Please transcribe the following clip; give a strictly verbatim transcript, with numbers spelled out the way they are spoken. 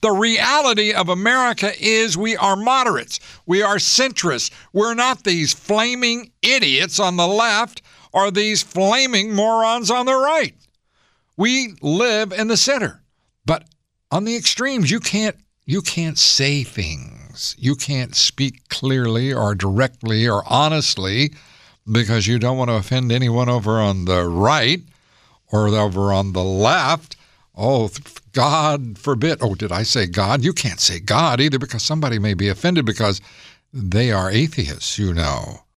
The reality of America is we are moderates. We are centrists. We're not these flaming idiots on the left or these flaming morons on the right. We live in the center. But on the extremes, you can't you can't say things. You can't speak clearly or directly or honestly because you don't want to offend anyone over on the right or over on the left. Oh, God forbid. Oh, did I say God? You can't say God either because somebody may be offended because they are atheists, you know.